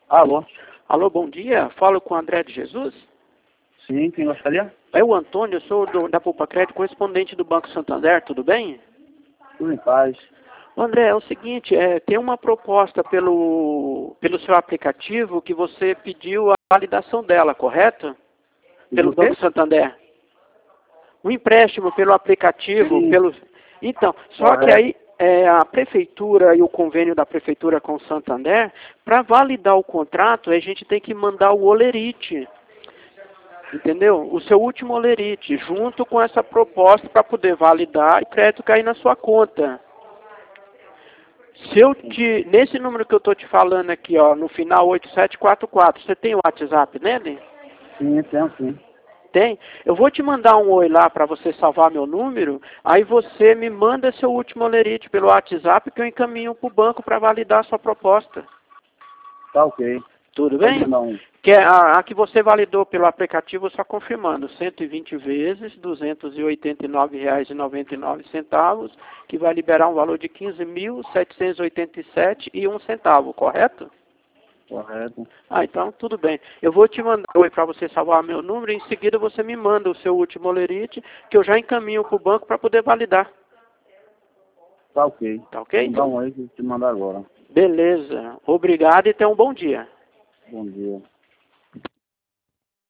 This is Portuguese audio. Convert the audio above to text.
Alô? Alô, bom dia. Falo com o André de Jesus. Sim, quem gostaria? É o Antônio, eu sou da Poupa Crédito, correspondente do Banco Santander, tudo bem? Tudo em paz. André, é o seguinte, tem uma proposta pelo seu aplicativo que você pediu a validação dela, correto? Pediu Pelo o quê? Banco Santander. Um empréstimo pelo aplicativo, Sim, Então, só que correto. aí a prefeitura e o convênio da prefeitura com o Santander, para validar o contrato, a gente tem que mandar o olerite. Entendeu? O seu último olerite, junto com essa proposta para poder validar e crédito cair na sua conta. Nesse número que eu estou te falando aqui, ó, no final 8744, você tem o WhatsApp nele? Sim, tenho sim. Tem? Eu vou te mandar um oi lá para você salvar meu número, aí você me manda seu último olerite pelo WhatsApp que eu encaminho para o banco para validar a sua proposta. Tá ok. Tudo Pode bem? mandar um. Que é a que você validou pelo aplicativo, só confirmando, 120 vezes, R$ 289,99, que vai liberar um valor de 15.787,01, correto? Correto. Então tudo bem. Eu vou te mandar oi para você salvar meu número e em seguida você me manda o seu último olerite, que eu já encaminho para o banco para poder validar. Tá ok. Tá ok? Vou dar um aí que eu te mandar agora. Beleza. Obrigado e tenha um bom dia. Bom dia.